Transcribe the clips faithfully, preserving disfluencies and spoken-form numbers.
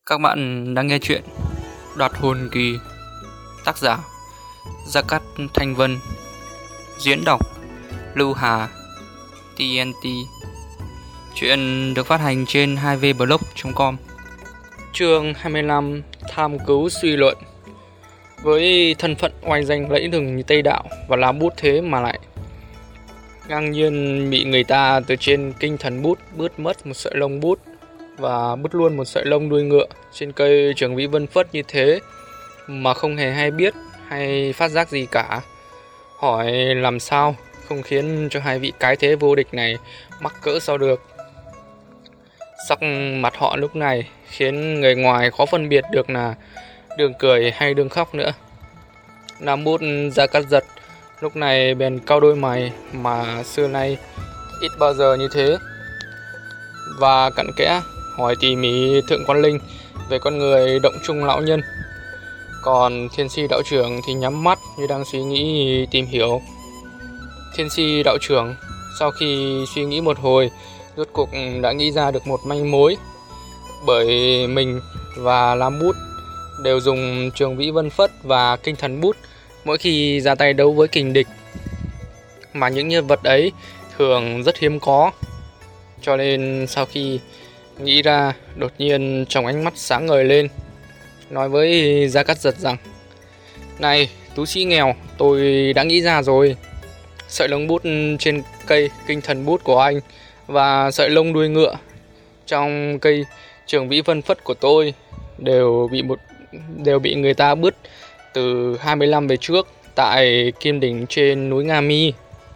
Các bạn đang nghe chuyện Đoạt hồn kỳ, tác giả Gia Cát Thanh Vân, diễn đọc Lưu Hà, tê en tê. Chuyện được phát hành trên hai v blog chấm com. Chương hai mươi lăm: Tham cứu suy luận. Với thân phận oai danh lẫy lừng như Tây Đạo và lá bút thế mà lại ngang nhiên bị người ta từ trên kinh thần bút bứt mất một sợi lông bút và bứt luôn một sợi lông đuôi ngựa trên cây Trường Vĩ Vân Phất như thế mà không hề hay biết hay phát giác gì cả. Hỏi làm sao không khiến cho hai vị cái thế vô địch này mắc cỡ sao được. Sắc mặt họ lúc này khiến người ngoài khó phân biệt được là đường cười hay đường khóc nữa. Nam bút Gia Cát Giật lúc này bèn cau đôi mày mà xưa nay ít bao giờ như thế, và cặn kẽ hỏi tỉ mỉ Thượng Quan Linh về con người Động Trung lão nhân. Còn Thiên Si đạo trưởng thì nhắm mắt như đang suy nghĩ tìm hiểu. Thiên Si đạo trưởng sau khi suy nghĩ một hồi rốt cuộc đã nghĩ ra được một manh mối. Bởi mình và Lam Bút đều dùng Trường Vĩ Vân Phất và Kinh Thần Bút mỗi khi ra tay đấu với kình địch, mà những nhân vật ấy thường rất hiếm có. Cho nên sau khi nghĩ ra, đột nhiên trong ánh mắt sáng ngời lên, nói với Gia Cát Giật rằng: "Này, tú sĩ nghèo, tôi đã nghĩ ra rồi. Sợi lông bút trên cây Kinh Thần Bút của anh và sợi lông đuôi ngựa trong cây Trường Vĩ Vân Phất của tôi đều bị một đều bị người ta bứt từ hai mươi năm về trước tại Kim Đỉnh trên núi Nga Mi."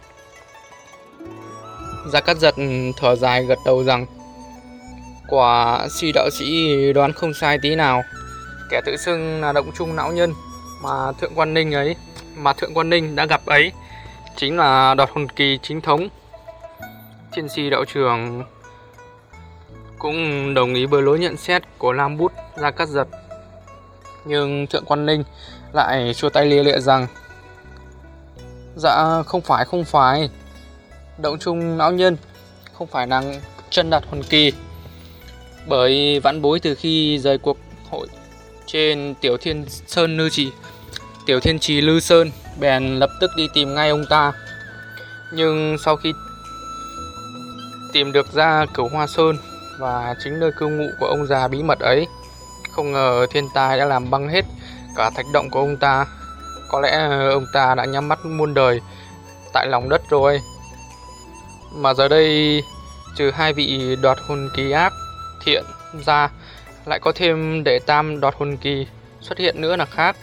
Gia Cát Giật thở dài gật đầu rằng: "Quả Si đạo sĩ đoán không sai tí nào. Kẻ tự xưng là Động Trung lão nhân mà Thượng Quan Ninh ấy mà Thượng Quan Ninh đã gặp ấy chính là Đoạt hồn kỳ chính thống." Thiên Si đạo trưởng cũng đồng ý với lối nhận xét của Lam Bút Gia Cát Giật, nhưng Thượng Quan Ninh lại xua tay lia lịa rằng: "Dạ không phải không phải Động Trung lão nhân không phải nàng chân đoạt hồn kỳ, bởi vãn bối từ khi rời cuộc hội trên Tiểu Thiên Sơn Lư Trì Tiểu Thiên Trì Lư Sơn bèn lập tức đi tìm ngay ông ta. Nhưng sau khi tìm được ra Cửu Hoa Sơn và chính nơi cư ngụ của ông già bí mật ấy, không ngờ thiên tai đã làm băng hết cả thạch động của ông ta. Có lẽ ông ta đã nhắm mắt muôn đời tại lòng đất rồi. Mà giờ đây trừ hai vị đoạt hồn kỳ ác thiện ra, lại có thêm đệ tam đoạt hồn kỳ xuất hiện nữa là khác."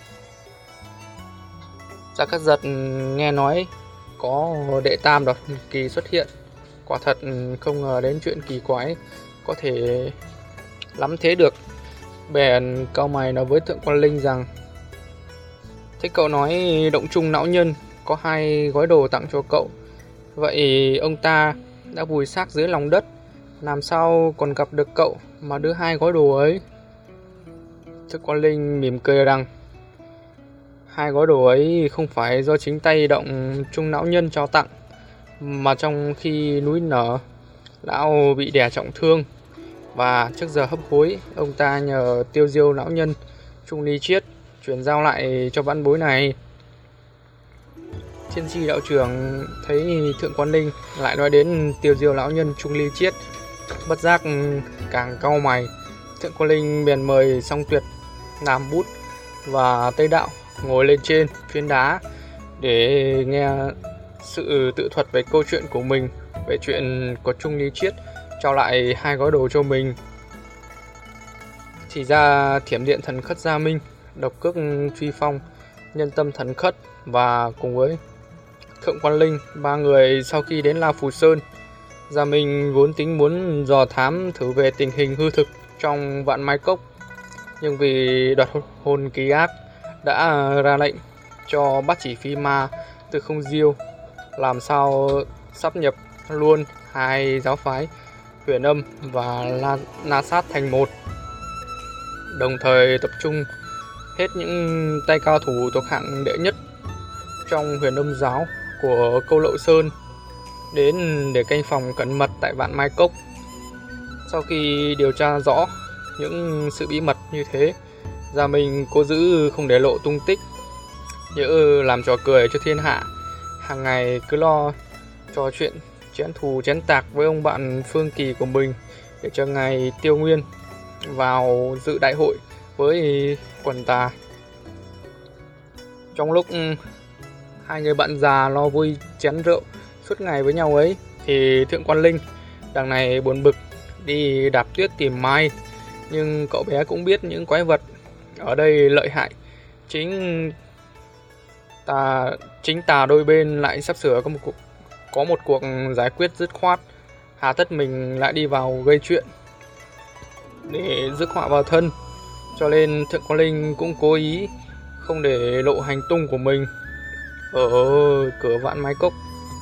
Gia Cát Giật nghe nói có đệ tam đoạt hồn kỳ xuất hiện, quả thật không ngờ đến chuyện kỳ quái có thể lắm thế được. Bèn cau mày nói với Thượng Quan Linh rằng: "Thế cậu nói Động Trung lão nhân có hai gói đồ tặng cho cậu, vậy ông ta đã vùi xác dưới lòng đất, làm sao còn gặp được cậu mà đưa hai gói đồ ấy?" Thượng Quan Linh mỉm cười rằng: "Hai gói đồ ấy không phải do chính tay Động Trung lão nhân trao tặng, mà trong khi núi nở, lão bị đè trọng thương và trước giờ hấp hối, ông ta nhờ Tiêu Diêu lão nhân Trung Ly Chiết chuyển giao lại cho vãn bối này." Thiên Si đạo trưởng thấy Thượng Quan Linh lại nói đến Tiêu Diêu lão nhân Trung Ly Chiết, bất giác càng cau mày. Thượng Quan Linh bèn mời Song Tuyệt, Nam Bút và Tây Đạo ngồi lên trên phiến đá để nghe sự tự thuật về câu chuyện của mình, về chuyện của Trung Ly Chiết trao lại hai gói đồ cho mình. Thì ra Thiểm Điện Thần Khất Gia Minh, Độc Cước Truy Phong, Nhân Tâm Thần Khất và cùng với Thượng Quan Linh, ba người sau khi đến La Phù Sơn, Gia Minh vốn tính muốn dò thám thử về tình hình hư thực trong Vạn Mai Cốc, nhưng vì đoạt hồn kỳ ác đã ra lệnh cho bắt chỉ phi ma Từ Không Diêu làm sao sáp nhập luôn hai giáo phái Huyền Âm và La, Na Sát thành một, đồng thời tập trung hết những tay cao thủ thuộc hạng đệ nhất trong Huyền Âm giáo của Câu Lậu Sơn đến để canh phòng cẩn mật tại Vạn Mai Cốc. Sau khi điều tra rõ những sự bí mật như thế. Gia Minh cố giữ không để lộ tung tích, nhỡ làm trò cười cho thiên hạ. Hàng ngày cứ lo trò chuyện chén thù chén tạc với ông bạn Phương Kỳ của mình, để cho ngày Tiêu Nguyên vào dự đại hội với quần tà. Trong lúc hai người bạn già lo vui chén rượu suốt ngày với nhau ấy, thì Thượng Quan Linh đằng này buồn bực đi đạp tuyết tìm Mai. Nhưng cậu bé cũng biết những quái vật ở đây lợi hại. Chính ta chính tà đôi bên lại sắp sửa có một cuộc có một cuộc giải quyết dứt khoát. Hà tất mình lại đi vào gây chuyện để rước họa vào thân. Cho nên Thượng Quan Linh cũng cố ý không để lộ hành tung của mình ở cửa Vạn Mai Cốc.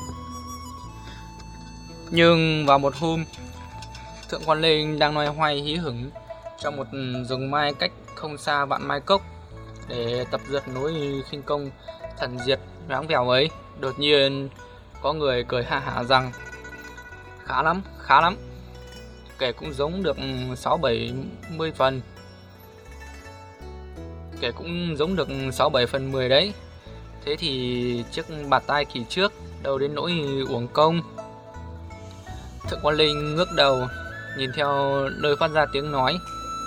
Nhưng vào một hôm, Thượng Quan Linh đang loay hoay hí hửng trong một rừng mai cách không xa Vạn Mai Cốc để tập dượt núi khinh công thần diệt nhoáng vèo ấy, đột nhiên có người cười ha hả rằng: khá lắm, khá lắm, kể cũng giống được sáu bảy mươi phần, kể cũng giống được sáu bảy phần mười đấy. Thế thì chiếc bạt tai kỳ trước đâu đến nỗi uổng công. Thượng Quan Linh ngước đầu nhìn theo nơi phát ra tiếng nói.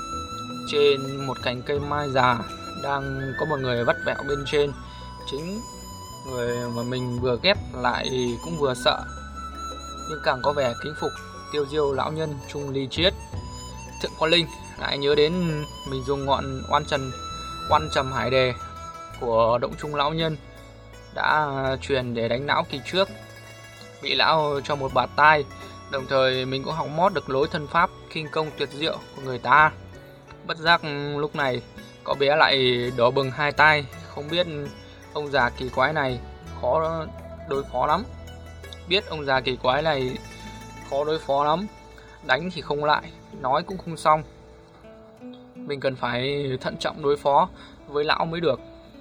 Trên một cành cây mai già đang có một người vắt vẹo bên trên, chính người mà mình vừa ghét lại cũng vừa sợ, nhưng càng có vẻ kính phục Tiêu Diêu lão nhân Trung Ly Chiết. Thượng Quan Linh lại nhớ đến mình dùng ngọn oan trần oan trầm hải đề của Động Trung lão nhân đã truyền để đánh não kỳ trước, bị lão cho một bạt tai. Đồng thời mình cũng học mót được lối thân pháp khinh công tuyệt diệu của người ta. Bất giác lúc này cậu bé lại đỏ bừng hai tai, không biết ông già kỳ quái này khó đối phó lắm. Biết ông già kỳ quái này khó đối phó lắm, đánh thì không lại, nói cũng không xong. Mình cần phải thận trọng đối phó với lão mới được.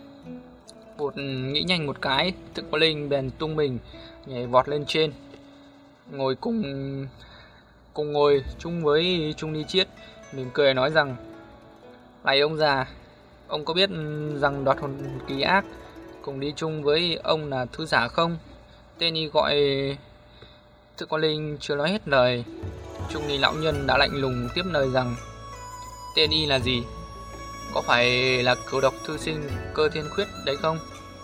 Một nghĩ nhanh một cái, Thượng Quan Linh bèn tung mình nhảy vọt lên trên, ngồi cùng cùng ngồi chung với Trung Ly Chiết, mỉm cười nói rằng: này ông già, ông có biết rằng đoạt hồn kỳ ác cùng đi chung với ông là thứ giả không? Tên y gọi... Thượng Quan Linh chưa nói hết lời, Trung Ly lão nhân đã lạnh lùng tiếp lời rằng: tên y là gì? Có phải là cửu độc thư sinh Cơ Thiên Khuyết đấy không?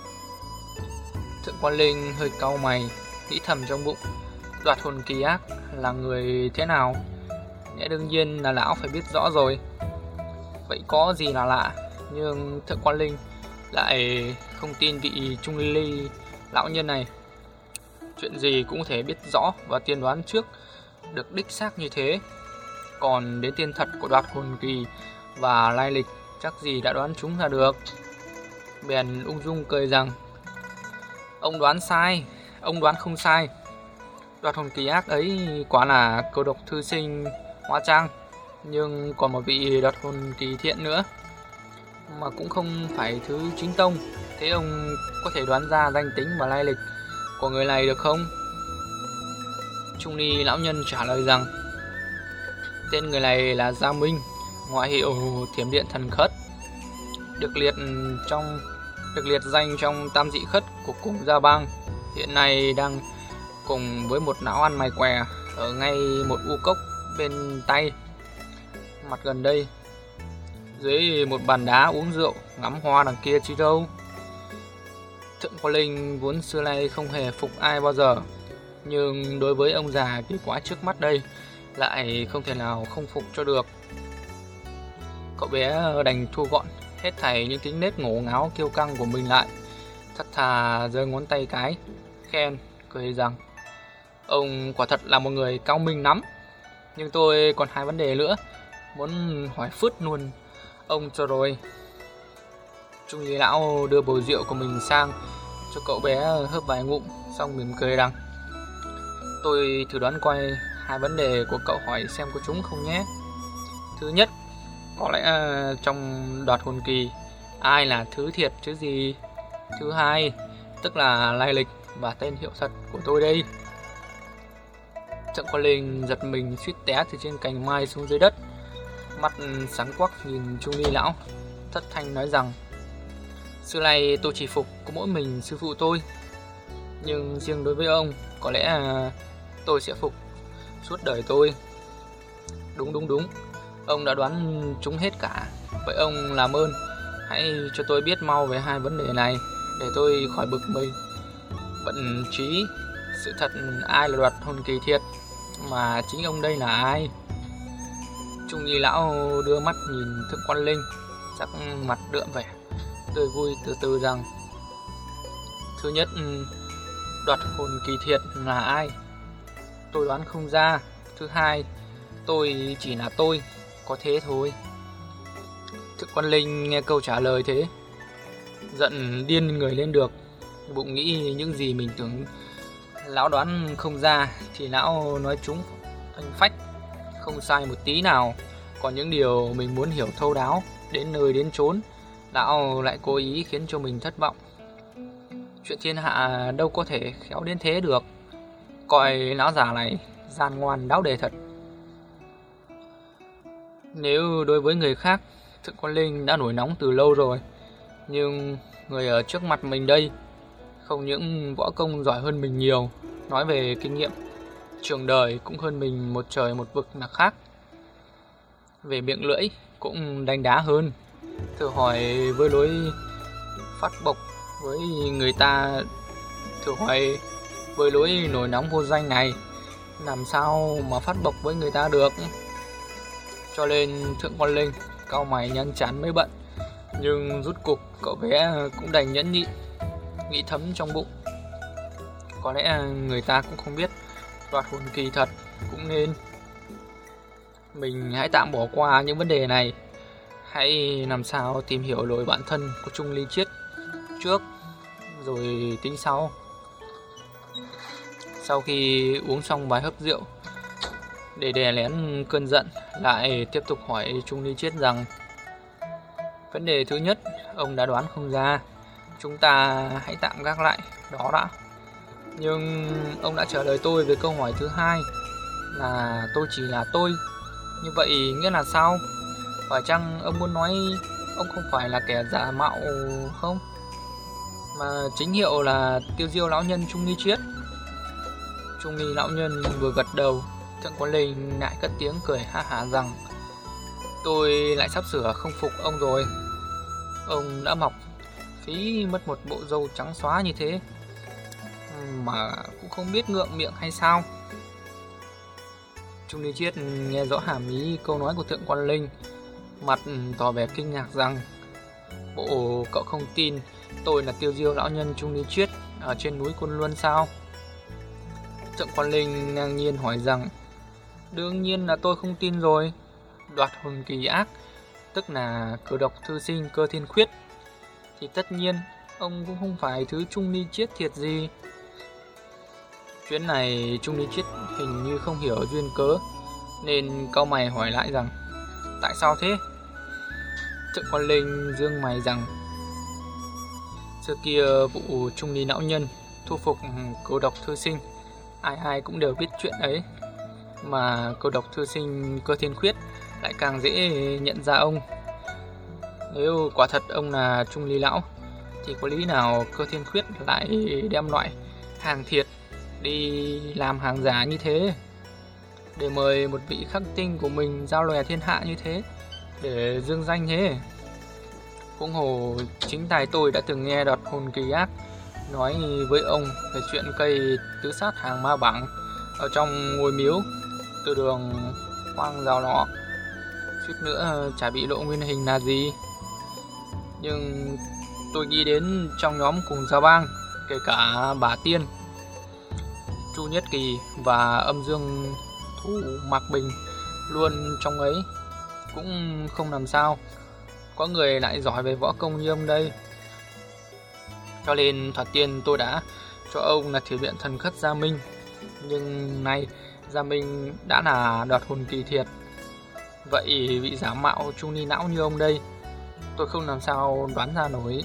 Thượng Quan Linh hơi cau mày, nghĩ thầm trong bụng, đoạt hồn kỳ ác là người thế nào? Lẽ đương nhiên là lão phải biết rõ rồi. Vậy có gì là lạ? Nhưng Thượng Quan Linh lại không tin vị Trung Ly lão nhân này. Chuyện gì cũng có thể biết rõ và tiên đoán trước được đích xác như thế. Còn đến tên thật của đoạt hồn kỳ và lai lịch chắc gì đã đoán chúng ra được. Bèn ung dung cười rằng: ông đoán sai, ông đoán không sai. Đoạt hồn kỳ ác ấy quả là cửu độc thư sinh hóa trang, nhưng còn một vị đoạt hồn kỳ thiện nữa, mà cũng không phải thứ chính tông. Thế ông có thể đoán ra danh tính và lai lịch của người này được không? Trung Ly lão nhân trả lời rằng: tên người này là Gia Minh, ngoại hiệu Thiểm Điện Thần Khất, được liệt trong được liệt danh trong tam dị khất của cùng Gia Bang. Hiện nay đang cùng với một lão ăn mày què ở ngay một u cốc bên tay mặt gần đây, dưới một bàn đá uống rượu ngắm hoa đằng kia chứ đâu. Thượng Quan Linh vốn xưa nay không hề phục ai bao giờ, nhưng đối với ông già kỳ quái trước mắt đây lại không thể nào không phục cho được. Cậu bé đành thu gọn hết thảy những tính nết ngổ ngáo kiêu căng của mình lại, thật thà giơ ngón tay cái khen, cười rằng: ông quả thật là một người cao minh lắm. Nhưng tôi còn hai vấn đề nữa muốn hỏi phứt luôn ông cho rồi. Trung Ly lão đưa bầu rượu của mình sang cho cậu bé hớp vài ngụm, xong mỉm cười rằng: tôi thử đoán coi hai vấn đề của cậu hỏi xem có trúng không nhé. Thứ nhất, có lẽ trong đoạt hồn kỳ ai là thứ thiệt chứ gì. Thứ hai, tức là lai lịch và tên hiệu thật của tôi đây. Thượng Quan Linh giật mình suýt té từ trên cành mai xuống dưới đất. mắt sáng quắc nhìn Trung Ly lão, thất thanh nói rằng: xưa nay tôi chỉ phục có mỗi mình sư phụ tôi, nhưng riêng đối với ông, có lẽ tôi sẽ phục suốt đời tôi. Đúng đúng đúng, ông đã đoán trúng hết cả. Vậy ông làm ơn hãy cho tôi biết mau về hai vấn đề này, để tôi khỏi bực mình. Bận trí, sự thật ai là đoạt hồn kỳ thiệt, mà chính ông đây là ai? Trung Nhi lão đưa mắt nhìn Thượng Quan Linh, sắc mặt đượm vẻ tươi vui, từ từ rằng: thứ nhất, đoạt hồn kỳ thiệt là ai? Tôi đoán không ra. Thứ hai, tôi chỉ là tôi, có thế thôi. Thượng Quan Linh nghe câu trả lời thế, giận điên người lên được, bụng nghĩ những gì mình tưởng lão đoán không ra thì lão nói trúng anh phách, không sai một tí nào. Còn những điều mình muốn hiểu thấu đáo, đến nơi đến chốn, lão lại cố ý khiến cho mình thất vọng. Chuyện thiên hạ đâu có thể khéo đến thế được. Coi lão già này gian ngoan đáo đề thật. Nếu đối với người khác, Thượng Quan Linh đã nổi nóng từ lâu rồi, nhưng người ở trước mặt mình đây không những võ công giỏi hơn mình nhiều, nói về kinh nghiệm trường đời cũng hơn mình một trời một vực là khác. Về miệng lưỡi cũng đánh đá hơn. Thử hỏi với lối phát bộc với người ta, thử hỏi với lối nổi nóng vô danh này, làm sao mà phát bộc với người ta được. Cho nên Thượng Quan Linh cau mày nhăn chán mới bận, nhưng rút cục cậu bé cũng đành nhẫn nhịn, nghĩ thấm trong bụng: có lẽ người ta cũng không biết đoạt hồn kỳ thật, cũng nên mình hãy tạm bỏ qua những vấn đề này, hãy làm sao tìm hiểu lối bản thân của Trung Ly Chiết trước rồi tính sau. Sau khi uống xong vài hớp rượu, để đè nén cơn giận, lại tiếp tục hỏi Trung Ly Chiết rằng: vấn đề thứ nhất ông đã đoán không ra, chúng ta hãy tạm gác lại đó đã. Nhưng ông đã trả lời tôi về câu hỏi thứ hai là tôi chỉ là tôi. Như vậy nghĩa là sao? Phải chăng ông muốn nói ông không phải là kẻ giả mạo không, mà chính hiệu là Tiêu Diêu lão nhân Trung Ly Chiết? Trung Ly lão nhân vừa gật đầu, Thượng Quan Linh lại cất tiếng cười ha hả rằng: tôi lại sắp sửa không phục ông rồi. Ông đã mọc phí mất một bộ râu trắng xóa như thế mà cũng không biết ngượng miệng hay sao? Trung Ly Chiết nghe rõ hàm ý câu nói của Thượng Quan Linh, mặt tỏ vẻ kinh ngạc rằng: bộ cậu không tin tôi là Tiêu Diêu lão nhân Trung Ly Chiết ở trên núi Côn Luân sao? Thượng Quan Linh ngang nhiên hỏi rằng: đương nhiên là tôi không tin rồi. Đoạt hồn kỳ ác, tức là cờ độc thư sinh Cơ Thiên Khuyết, thì tất nhiên ông cũng không phải thứ Trung Ly Chiết thiệt gì. Chuyến này Trung Ly Chiết hình như không hiểu duyên cớ, nên cau mày hỏi lại rằng: tại sao thế? Thượng Quan Linh dương mày rằng: xưa kia vụ Trung Ly lão nhân thu phục cờ độc thư sinh, ai ai cũng đều biết chuyện ấy, mà cờ độc thư sinh Cơ Thiên Khuyết lại càng dễ nhận ra ông. Nếu quả thật ông là Trung Ly lão, thì có lý nào Cơ Thiên Khuyết lại đem loại hàng thiệt đi làm hàng giả như thế, để mời một vị khắc tinh của mình giao lòe thiên hạ như thế, để dương danh thế? Huống hồ chính tài tôi đã từng nghe đoạt hồn kỳ ác nói với ông về chuyện cây tứ sát hàng ma bảng ở trong ngôi miếu từ đường hoang rào nọ, suýt nữa chả bị lộ nguyên hình là gì. Nhưng tôi nghĩ đến trong nhóm cùng Gia Bang, kể cả Bả Tiên, Chu Nhất Kỳ và Âm Dương Thủ Mạc Bình luôn trong ấy, cũng không làm sao có người lại giỏi về võ công như ông đây. Cho nên thoạt tiên tôi đã cho ông là thủy viện thần khất Gia Minh, nhưng nay Gia Minh đã là đoạt hồn kỳ thiệt. Vậy vị giả mạo Trung Ly não như ông đây, tôi không làm sao đoán ra nổi.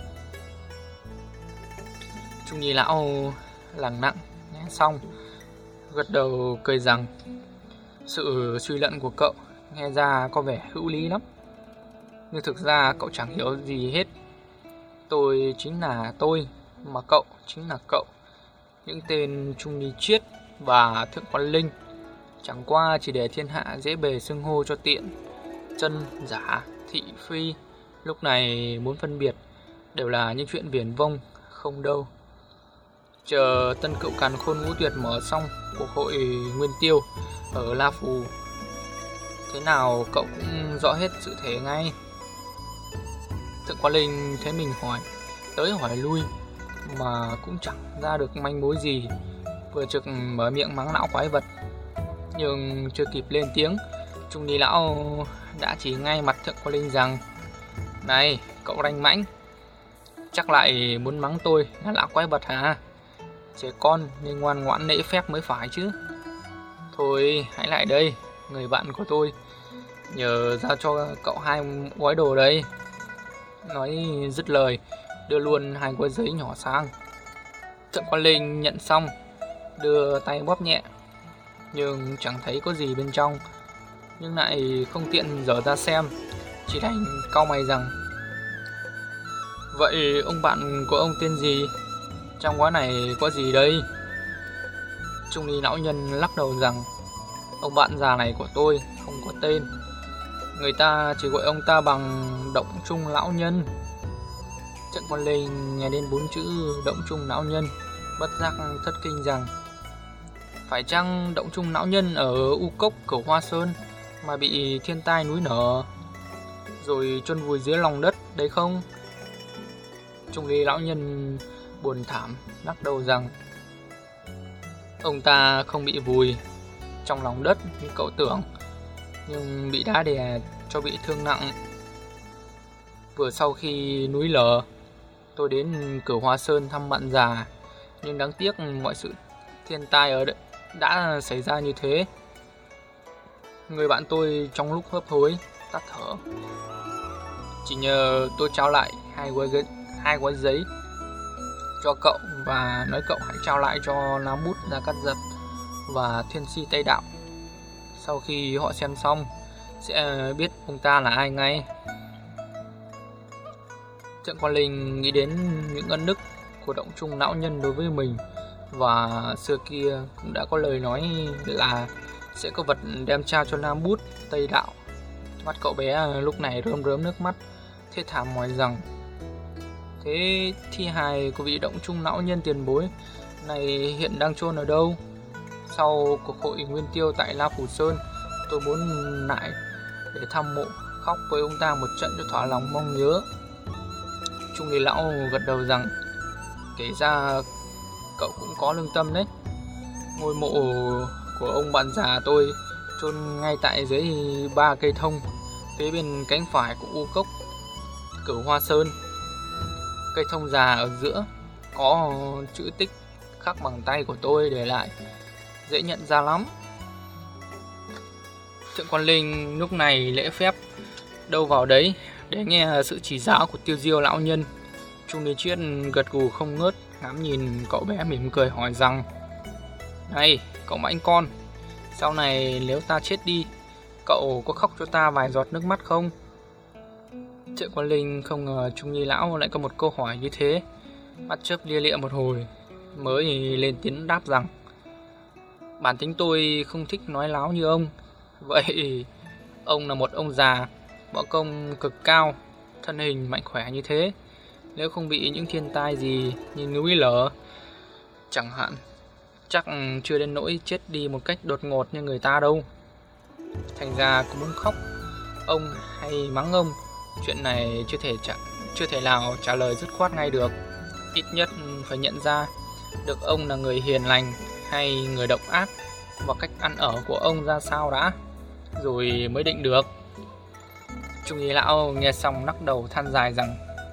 Trung Ly lão lẳng lặng nghe xong, gật đầu cười rằng: sự suy luận của cậu nghe ra có vẻ hữu lý lắm. Nhưng thực ra cậu chẳng hiểu gì hết. Tôi chính là tôi, mà cậu chính là cậu. Những tên Trung Ly Chiết và Thượng Quan Linh chẳng qua chỉ để thiên hạ dễ bề xưng hô cho tiện. Chân, giả, thị, phi lúc này muốn phân biệt đều là những chuyện viển vông, không đâu. Chờ tân cựu càn khôn ngũ tuyệt mở xong cuộc hội Nguyên Tiêu ở La Phù, thế nào cậu cũng rõ hết sự thế ngay. Thượng Quan Linh thấy mình hỏi tới hỏi lui mà cũng chẳng ra được manh mối gì, vừa trực mở miệng mắng lão quái vật. Nhưng chưa kịp lên tiếng, Trung Ly lão đã chỉ ngay mặt Thượng Quan Linh rằng: "Này, cậu ranh mãnh, chắc lại muốn mắng tôi là lão quái vật hả? Trẻ con nên ngoan ngoãn lễ phép mới phải chứ. Thôi, hãy lại đây, người bạn của tôi, nhờ giao cho cậu hai gói đồ đây." Nói dứt lời, đưa luôn hai gói giấy nhỏ sang. Thượng Quan Linh nhận xong, đưa tay bóp nhẹ, nhưng chẳng thấy có gì bên trong, nhưng lại không tiện dở ra xem, chỉ đành cau mày rằng: "Vậy ông bạn của ông tên gì? Trong gói này có gì đây?" Trung Ly lão nhân lắc đầu rằng: "Ông bạn già này của tôi không có tên, người ta chỉ gọi ông ta bằng Động Trung lão nhân." Thượng Quan Linh nghe đến bốn chữ Động Trung lão nhân, bất giác thất kinh rằng: phải chăng Động Trung lão nhân ở U Cốc Cửu Hoa Sơn mà bị thiên tai núi nở rồi chôn vùi dưới lòng đất đấy không? Trung Ly lão nhân buồn thảm lắc đầu rằng: ông ta không bị vùi trong lòng đất như cậu tưởng, nhưng bị đá đè cho bị thương nặng. Vừa sau khi núi lở, tôi đến Cửu Hoa Sơn thăm bạn già, nhưng đáng tiếc mọi sự thiên tai ở đây đã xảy ra như thế. Người bạn tôi trong lúc hấp hối tắt thở, chỉ nhờ tôi trao lại hai gói hai gói giấy cho cậu và nói cậu hãy trao lại cho Nam Bút Gia Cát Giật và Thiên Si Tây Đạo. Sau khi họ xem xong sẽ biết ông ta là ai ngay. Thượng Quan Linh nghĩ đến những ân đức của Động Trung lão nhân đối với mình, và xưa kia cũng đã có lời nói là sẽ có vật đem trao cho Nam Bút Tây Đạo. Mắt cậu bé lúc này rơm rớm nước mắt, thê thảm hỏi rằng: thế thi hài của vị Động Trung lão nhân tiền bối này hiện đang chôn ở đâu? Sau cuộc hội Nguyên Tiêu tại La Phủ Sơn, tôi muốn lại để thăm mộ, khóc với ông ta một trận cho thỏa lòng mong nhớ. Trung Ly lão gật đầu rằng: kể ra cậu cũng có lương tâm đấy. Ngôi mộ của ông bạn già tôi chôn ngay tại dưới ba cây thông phía bên cánh phải của U Cốc Cửu Hoa Sơn. Cây thông già ở giữa có chữ tích khắc bằng tay của tôi để lại, dễ nhận ra lắm. Thượng Quan Linh lúc này lễ phép đâu vào đấy để nghe sự chỉ giáo của Tiêu Diêu lão nhân. Trung Ly Chiết gật gù không ngớt, ngắm nhìn cậu bé mỉm cười hỏi rằng: này cậu mãnh con, sau này nếu ta chết đi, cậu có khóc cho ta vài giọt nước mắt không? Thượng Quan Linh không ngờ Trung Ly lão lại có một câu hỏi như thế, mắt chớp lia lịa một hồi mới lên tiếng đáp rằng: bản tính tôi không thích nói láo như ông. Vậy ông là một ông già, võ công cực cao, thân hình mạnh khỏe như thế, nếu không bị những thiên tai gì như núi lở chẳng hạn, chắc chưa đến nỗi chết đi một cách đột ngột như người ta đâu. Thành ra cũng muốn khóc ông hay mắng ông, chuyện này chưa thể trả, chưa thể nào trả lời dứt khoát ngay được. Ít nhất phải nhận ra được ông là người hiền lành hay người độc ác, và cách ăn ở của ông ra sao đã, rồi mới định được. Trung Ly lão nghe xong lắc đầu than dài rằng: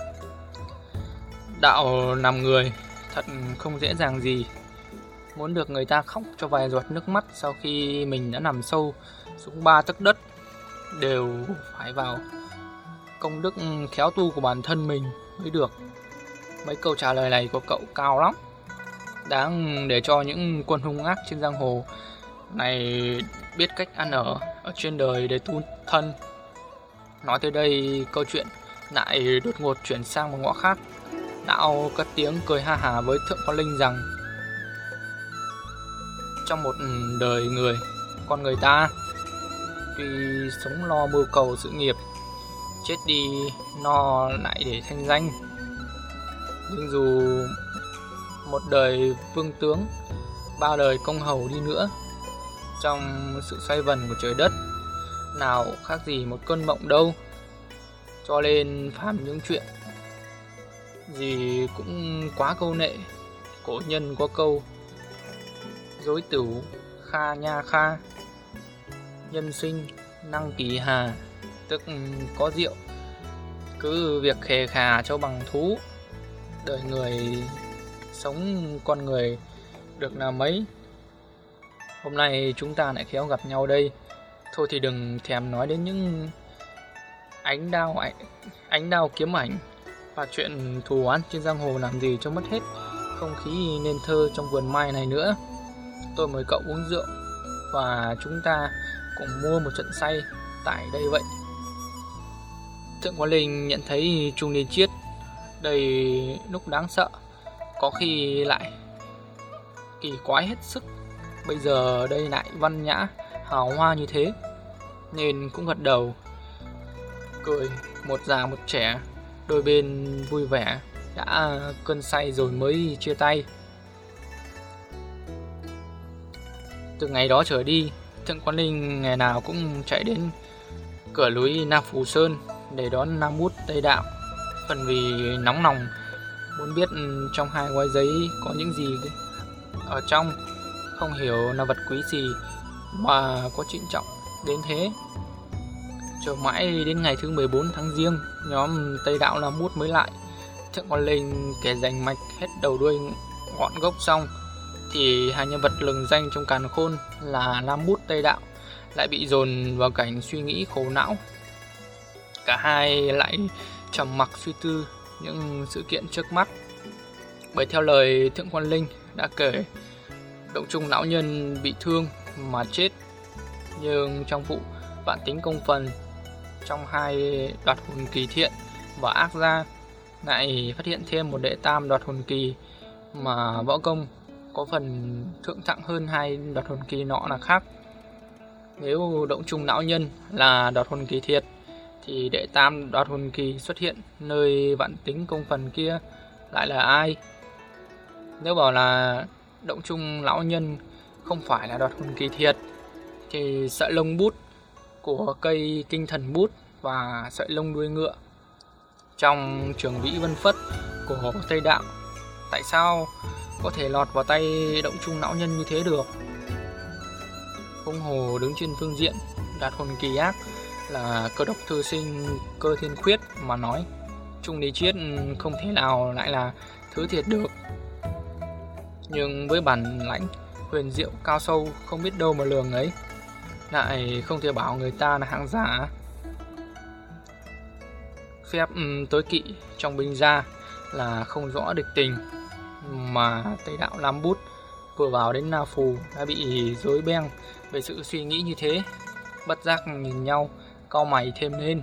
đạo làm người thật không dễ dàng gì. Muốn được người ta khóc cho vài giọt nước mắt sau khi mình đã nằm sâu xuống ba tấc đất, đều phải vào công đức khéo tu của bản thân mình mới được. Mấy câu trả lời này của cậu cao lắm, đáng để cho những quân hung ác trên giang hồ này biết cách ăn ở ở trên đời để tu thân. Nói tới đây, câu chuyện lại đột ngột chuyển sang một ngõ khác. Lão cất tiếng cười ha hả với Thượng Quan Linh rằng trong một đời người, con người ta tuy sống lo mưu cầu sự nghiệp, chết đi no lại để thanh danh, nhưng dù một đời vương tướng, ba đời công hầu đi nữa, trong sự xoay vần của trời đất, nào khác gì một cơn mộng đâu. Cho nên phàm những chuyện gì cũng quá câu nệ. Cổ nhân có câu dối tửu kha nha kha, nhân sinh năng kỳ hà, tức có rượu cứ việc khề khà cho bằng thú. Đời người sống con người được là mấy. Hôm nay chúng ta lại khéo gặp nhau đây. Thôi thì đừng thèm nói đến những ánh đao ảnh, ánh đao kiếm ảnh và chuyện thù oán trên giang hồ làm gì cho mất hết không khí nên thơ trong vườn mai này nữa. Tôi mời cậu uống rượu và chúng ta cùng mua một trận say tại đây vậy. Thượng Quan Linh nhận thấy trung niên triết đầy lúc đáng sợ, có khi lại kỳ quái hết sức. Bây giờ đây lại văn nhã hào hoa như thế, nên cũng gật đầu cười. Một già một trẻ, đôi bên vui vẻ, đã cơn say rồi mới chia tay. Từ ngày đó trở đi, Thượng Quan Linh ngày nào cũng chạy đến cửa núi Nam Phù Sơn để đón Nam Mút Tây Đạo. Phần vì nóng lòng muốn biết trong hai gói giấy có những gì ở trong, không hiểu là vật quý gì mà có trịnh trọng đến thế. Chờ mãi đến ngày thứ mười bốn tháng Giêng, nhóm Tây Đạo Nam Mút mới lại. Thượng Quan Linh kể rành mạch hết đầu đuôi ngọn gốc xong, thì hai nhân vật lừng danh trong càn khôn là Nam Mút Tây Đạo lại bị dồn vào cảnh suy nghĩ khổ não. Cả hai lại trầm mặc suy tư những sự kiện trước mắt. Bởi theo lời Thượng Quan Linh đã kể, Động Trung lão nhân bị thương mà chết, nhưng trong vụ vạn tính công phần, trong hai đoạt hồn kỳ thiện và ác gia, lại phát hiện thêm một đệ tam đoạt hồn kỳ mà võ công có phần thượng thặng hơn hai đoạt hồn kỳ nọ là khác. Nếu Động Trung lão nhân là đoạt hồn kỳ thiệt, thì đệ tam đoạt hồn kỳ xuất hiện nơi vạn tính công phần kia lại là ai? Nếu bảo là Động Trung lão nhân không phải là đoạt hồn kỳ thiệt, thì sợi lông bút của cây kinh thần bút và sợi lông đuôi ngựa trong trường vĩ vân phất của Tây Đạo tại sao có thể lọt vào tay Động Trung lão nhân như thế được? Huống hồ đứng trên phương diện đoạt hồn kỳ ác là Cơ Đốc thư sinh Cơ Thiên Khuyết mà nói, Trung Lý Triết không thể nào lại là thứ thiệt được. Nhưng với bản lãnh huyền diệu cao sâu không biết đâu mà lường ấy, lại không thể bảo người ta là hạng giả. Phép um, tối kỵ trong binh gia là không rõ địch tình, mà Tây Đạo Lam Bút vừa vào đến Na Phù đã bị rối beng về sự suy nghĩ như thế. Bất giác nhìn nhau, cau mày thêm lên.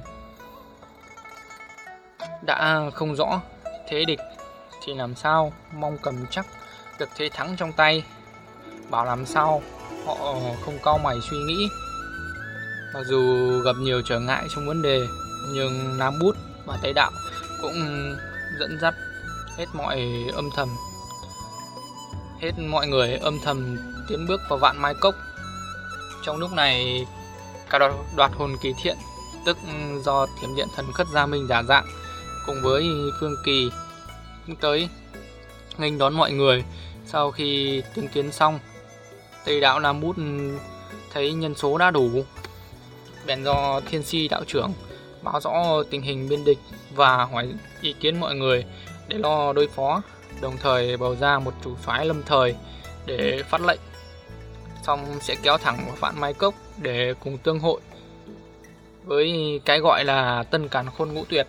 Đã không rõ thế địch thì làm sao mong cầm chắc được thế thắng trong tay? Bảo làm sao họ không cau mày suy nghĩ. Mặc dù gặp nhiều trở ngại trong vấn đề, nhưng Nam Bút và Tây Đạo cũng dẫn dắt hết mọi âm thầm hết mọi người âm thầm tiến bước vào Vạn Mai Cốc. Trong lúc này, cả đoạt, đoạt hồn kỳ thiện, tức do Thiểm Điện Thần Khất Gia Minh giả dạng, cùng với Phương Kỳ cũng tới nghênh đón mọi người. Sau khi tương kiến xong, Tây Đạo Nam Bút thấy nhân số đã đủ, bèn do Thiên Si đạo trưởng báo rõ tình hình bên địch và hỏi ý kiến mọi người để lo đối phó, đồng thời bầu ra một chủ soái lâm thời để phát lệnh, xong sẽ kéo thẳng vào Vạn Mai Cốc để cùng tương hội với cái gọi là Tân Càn Khôn Ngũ Tuyệt.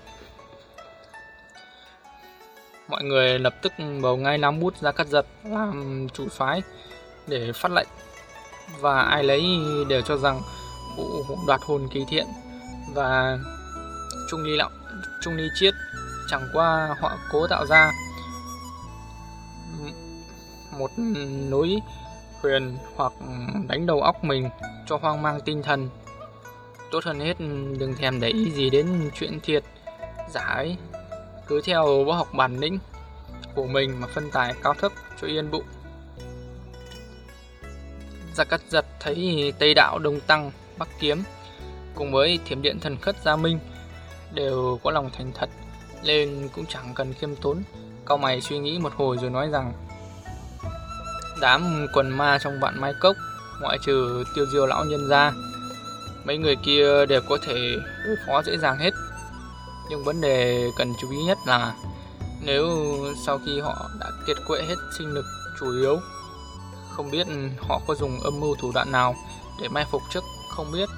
Mọi người lập tức bầu ngay Nam Bút Gia Cát Giật làm chủ soái để phát lệnh, và ai lấy đều cho rằng vụ đoạt hồn kỳ thiện và Trung Ly Lão Trung Ly Chiết chẳng qua họ cố tạo ra một lối huyền hoặc đánh đầu óc mình cho hoang mang tinh thần. Tốt hơn hết đừng thèm để ý gì đến chuyện thiệt giả ấy, cứ theo võ học bản lĩnh của mình mà phân tài cao thấp cho yên bụng. Gia Cát Giật thấy Tây Đạo Đông Tăng Bắc Kiếm cùng với Thiểm Điện Thần Khất Gia Minh đều có lòng thành thật, nên cũng chẳng cần khiêm tốn, cau mày suy nghĩ một hồi rồi nói rằng đám quần ma trong Vạn Mai Cốc ngoại trừ Tiêu Diêu lão nhân ra, mấy người kia đều có thể đối phó dễ dàng hết. Nhưng vấn đề cần chú ý nhất là nếu sau khi họ đã kiệt quệ hết sinh lực chủ yếu, không biết họ có dùng âm mưu thủ đoạn nào để mai phục trước không biết.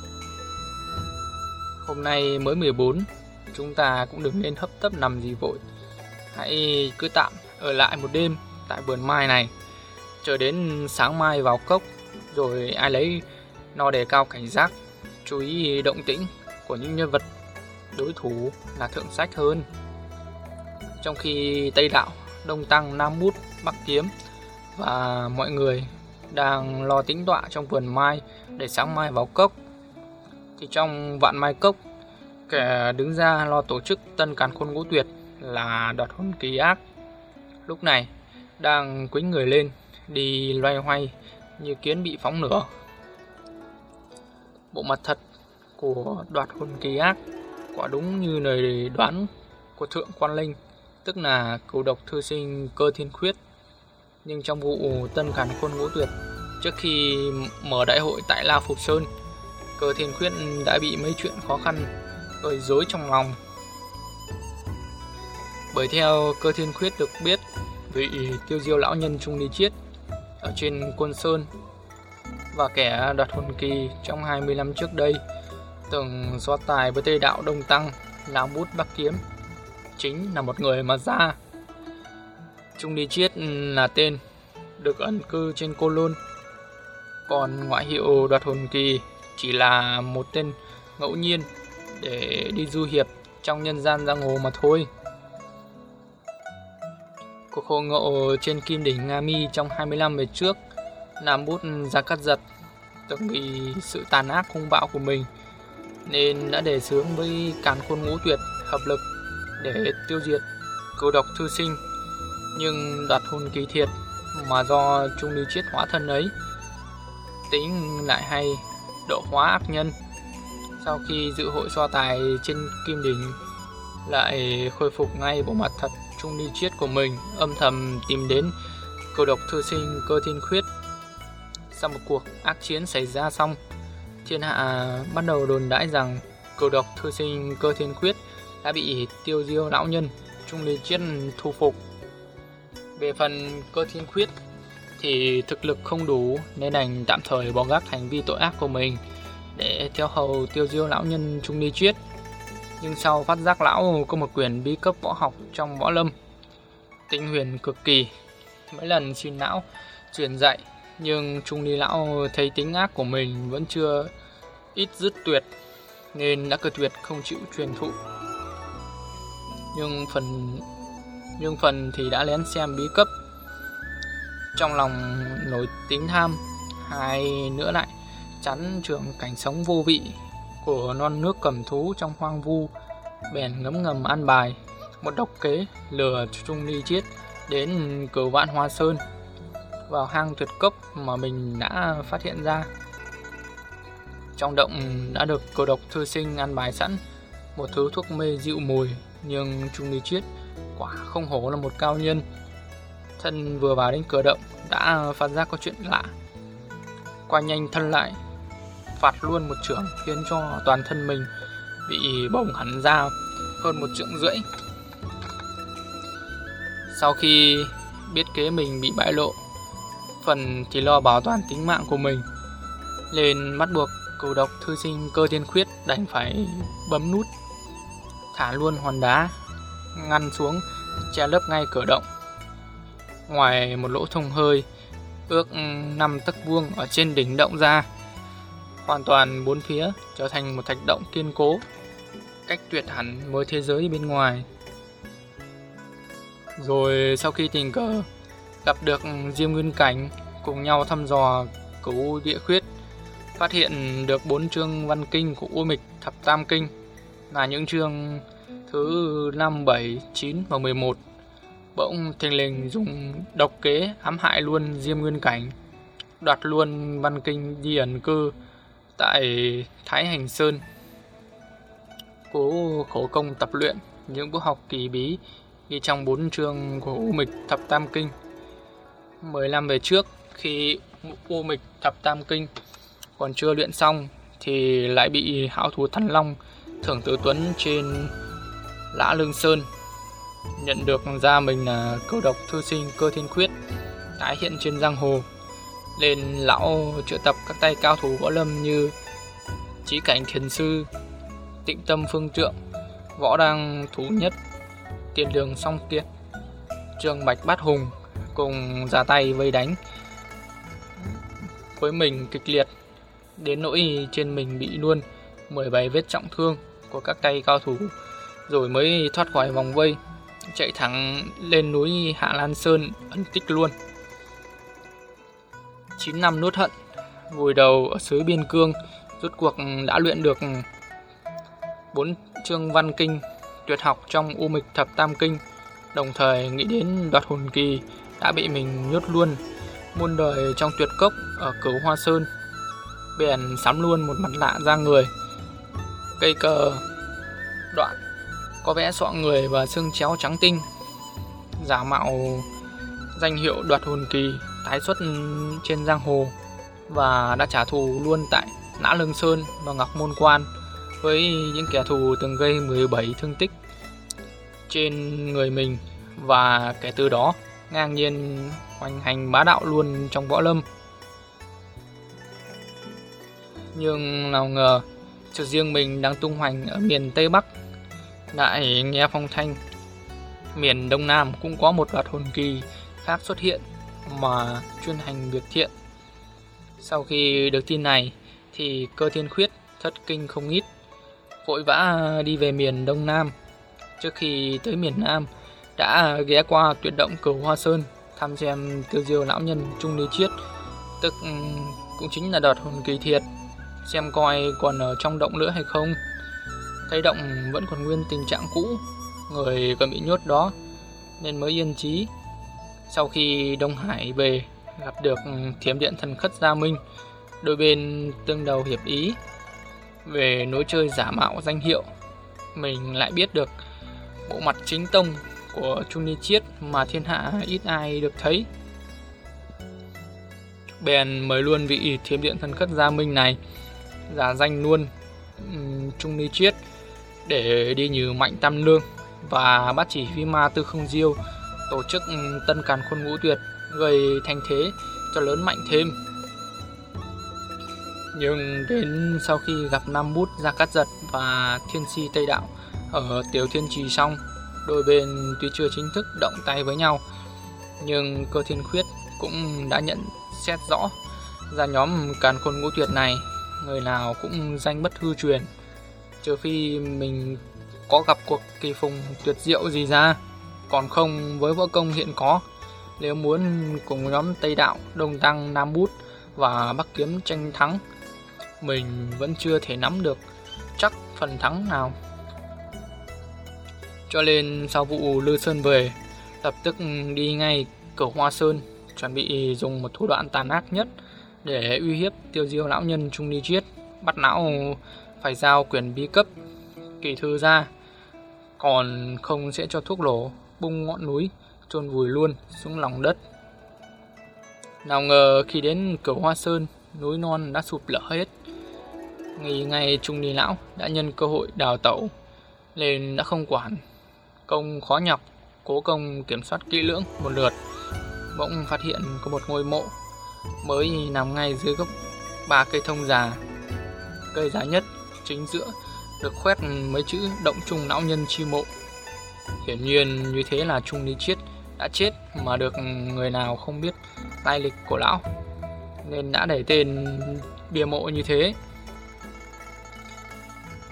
Hôm nay mới mười bốn, chúng ta cũng đừng nên hấp tấp nằm gì vội. Hãy cứ tạm ở lại một đêm tại vườn mai này, chờ đến sáng mai vào cốc, rồi ai lấy nó đề cao cảnh giác, chú ý động tĩnh của những nhân vật đối thủ là thượng sách hơn. Trong khi Tây Đạo, Đông Tăng, Nam Bút, Bắc Kiếm và mọi người đang lo tĩnh tọa trong vườn mai để sáng mai vào cốc, thì trong Vạn Mai Cốc, kẻ đứng ra lo tổ chức Tân Càn Khôn Ngũ Tuyệt là Đoạt Hồn Kỳ Ác, lúc này đang quĩnh người lên, đi loay hoay như kiến bị phóng lửa. Bộ mặt thật của Đoạt Hồn Kỳ Ác quả đúng như lời đoán của Thượng Quan Linh, tức là cửu độc thư sinh Cơ Thiên Khuyết. Nhưng trong vụ Tân Càn Khôn Ngũ Tuyệt, trước khi mở đại hội tại La Phục Sơn, Cơ Thiên Khuyết đã bị mấy chuyện khó khăn gây rối trong lòng. Bởi theo Cơ Thiên Khuyết được biết, vị Tiêu Diêu lão nhân Trung Ly Chiết ở trên Côn Sơn và kẻ đoạt hồn kỳ trong hai mươi năm trước đây từng so tài với Tây Đạo Đông Tăng, Nam Bút, Bắc Kiếm, chính là một người mà ra. Trung Ly Chiết là tên được ẩn cư trên Côn Lôn, còn ngoại hiệu đoạt hồn kỳ chỉ là một tên ngẫu nhiên để đi du hiệp trong nhân gian giang hồ mà thôi. Cuộc hội ngộ trên Kim Đỉnh Nga Mi trong hai mươi năm về trước, Nam Bút Gia Cát Giật từng bị sự tàn ác hung bạo của mình nên đã đề xướng với Càn Khôn Ngũ Tuyệt hợp lực để tiêu diệt cửu độc thư sinh. Nhưng đoạt hồn kỳ thiệt mà do Trung Ly Chiết hóa thân ấy tính lại hay độ hóa ác nhân. Sau khi dự hội so tài trên Kim Đỉnh, lại khôi phục ngay bộ mặt thật Trung Ly Chiết của mình, âm thầm tìm đến cửu độc thư sinh Cơ Thiên Khuyết. Sau một cuộc ác chiến xảy ra xong, thiên hạ bắt đầu đồn đãi rằng cửu độc thư sinh Cơ Thiên Khuyết đã bị Tiêu Diêu lão nhân Trung Ly Chiết thu phục. Về phần Cơ Thiên Khuyết thì thực lực không đủ nên đành tạm thời bỏ gác hành vi tội ác của mình để theo hầu Tiêu Diêu lão nhân Trung Ly Chiết. Nhưng sau phát giác lão có một quyển bí cấp võ học trong võ lâm tinh huyền cực kỳ, mấy lần xin lão truyền dạy, nhưng Trung Ly lão thấy tính ác của mình vẫn chưa ít dứt tuyệt nên đã cự tuyệt không chịu truyền thụ. Nhưng phần nhưng phần thì đã lén xem bí cấp, trong lòng nổi tính tham, hai nữa lại chán trường cảnh sống vô vị của non nước cầm thú trong hoang vu, bèn ngấm ngầm ăn bài một độc kế lừa Trung Ly Chiết đến Cửu Vạn Hoa Sơn, vào hang tuyệt cốc mà mình đã phát hiện ra. Trong động đã được cửu độc thư sinh ăn bài sẵn một thứ thuốc mê dịu mùi, nhưng Trung Ly Chiết quả không hổ là một cao nhân. Thân vừa vào đến cửa động đã phát giác có chuyện lạ, quay nhanh thân lại, phạt luôn một chưởng khiến cho toàn thân mình bị bồng hẳn ra hơn một trượng rưỡi. Sau khi biết kế mình bị bại lộ, phần thì lo bảo toàn tính mạng của mình, nên bắt buộc cửu độc thư sinh Cơ Thiên Khuyết đành phải bấm nút thả luôn hòn đá ngăn xuống che lấp ngay cửa động. Ngoài một lỗ thông hơi ước năm tấc vuông ở trên đỉnh động ra, hoàn toàn bốn phía trở thành một thạch động kiên cố, cách tuyệt hẳn với thế giới bên ngoài. Rồi sau khi tình cờ gặp được Diêm Nguyên Cảnh, cùng nhau thăm dò Cửu Địa Khuyết, phát hiện được bốn chương văn kinh của U Mịch Thập Tam Kinh, là những chương thứ năm, bảy, chín và mười một. Bỗng thình lình dùng độc kế ám hại luôn Diêm Nguyên Cảnh, đoạt luôn văn kinh đi ẩn cư tại Thái Hành Sơn, cố khổ công tập luyện những bước học kỳ bí ghi trong bốn chương của U Mịch Thập Tam Kinh. Mười năm về trước, khi U Mịch Thập Tam Kinh còn chưa luyện xong thì lại bị hảo thủ Thần Long Thưởng Tử Tuấn trên Lã Lương Sơn nhận được ra mình là câu độc thư sinh Cơ Thiên Khuyết tái hiện trên giang hồ, nên lão triệu tập các tay cao thủ võ lâm như Chí Cảnh Thiền Sư, Tịnh Tâm Phương Trượng, Võ Đăng Thủ Nhất, Tiền Đường Song Kiệt, Trường Bạch Bát Hùng cùng ra tay vây đánh với mình kịch liệt, đến nỗi trên mình bị luôn mười bảy vết trọng thương của các tay cao thủ, rồi mới thoát khỏi vòng vây, chạy thẳng lên núi Hạ Lan Sơn ẩn tích luôn. Chín năm nuốt hận, vùi đầu ở xứ Biên Cương, rốt cuộc đã luyện được bốn chương văn kinh tuyệt học trong U Mịch Thập Tam Kinh, đồng thời nghĩ đến Đoạt Hồn Kỳ đã bị mình nhốt luôn muôn đời trong tuyệt cốc ở Cửu Hoa Sơn, bèn sắm luôn một mặt lạ ra người, cây cờ đoạn có vẽ xọ người và xương chéo trắng tinh, giả mạo danh hiệu Đoạt Hồn Kỳ tái xuất trên giang hồ, và đã trả thù luôn tại Lã Lương Sơn và Ngọc Môn Quan với những kẻ thù từng gây mười bảy thương tích trên người mình, và kể từ đó ngang nhiên hoành hành bá đạo luôn trong võ lâm. Nhưng nào ngờ cho riêng mình đang tung hoành ở miền Tây Bắc, lại nghe phong thanh miền Đông Nam cũng có một Đoạt Hồn Kỳ khác xuất hiện mà chuyên hành việc thiện. Sau khi được tin này thì Cơ Thiên Khuyết thất kinh không ít, vội vã đi về miền Đông Nam. Trước khi tới miền Nam đã ghé qua tuyệt động Cửu Hoa Sơn thăm xem Tiêu Diêu lão nhân Trung Lý Chiết, tức cũng chính là Đoạt Hồn Kỳ thiệt, xem coi còn ở trong động nữa hay không. Thấy động vẫn còn nguyên tình trạng cũ, người còn bị nhốt đó, nên mới yên chí. Sau khi Đông Hải về, gặp được Thiểm Điện Thần Khất Gia Minh, đôi bên tương đầu hiệp ý về nối chơi giả mạo danh hiệu. Mình lại biết được bộ mặt chính tông của Trung Ni Chiết mà thiên hạ ít ai được thấy, bèn mời luôn vị Thiểm Điện Thần Khất Gia Minh này giả danh luôn um, Trung Ni Chiết để đi như Mạnh Tam Lương và bắt chỉ huy ma Tư Không Diêu tổ chức Tân Càn Khôn Ngũ Tuyệt, gây thành thế cho lớn mạnh thêm. Nhưng đến sau khi gặp Nam Bút Gia Cát Giật và Thiên Si Tây Đạo ở Tiểu Thiên Trì xong, đôi bên tuy chưa chính thức động tay với nhau, nhưng Cơ Thiên Khuyết cũng đã nhận xét rõ ra nhóm Càn Khôn Ngũ Tuyệt này người nào cũng danh bất hư truyền, trừ phi mình có gặp cuộc kỳ phùng tuyệt diệu gì ra, còn không với võ công hiện có, nếu muốn cùng nhóm Tây Đạo, Đông Tăng, Nam Bút và Bắc Kiếm tranh thắng, mình vẫn chưa thể nắm được chắc phần thắng nào. Cho nên sau vụ Lư Sơn về, lập tức đi ngay Cửu Hoa Sơn, chuẩn bị dùng một thủ đoạn tàn ác nhất để uy hiếp Tiêu Diêu lão nhân Trung Ni Chiết, bắt lão phải giao quyền bí cấp kỳ thư ra, còn không sẽ cho thuốc nổ bung ngọn núi chôn vùi luôn xuống lòng đất. Nào ngờ khi đến Cửu Hoa Sơn, núi non đã sụp lở hết. Nghĩ ngay Trung Ni lão đã nhân cơ hội đào tẩu, nên đã không quản công khó nhọc, cố công kiểm soát kỹ lưỡng một lượt, bỗng phát hiện có một ngôi mộ mới nằm ngay dưới gốc ba cây thông già. Cây già nhất chính giữa được khoét mấy chữ Động Trung lão nhân chi mộ. Hiển nhiên như thế là Trung Ni Chiết đã chết mà được người nào không biết lai lịch của lão, nên đã để tên bia mộ như thế.